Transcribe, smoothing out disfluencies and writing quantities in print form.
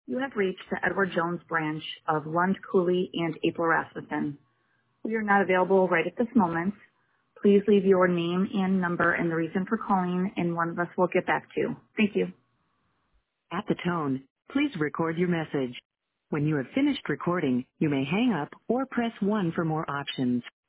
You have reached the Edward Jones branch of Lund Cooley and April Rasmussen. We are not available right at this moment. Please leave your name and number and the reason for calling, and one of us will get back to you. Thank you. At the tone, please record your message. When you have finished recording, you may hang up or press 1 for more options.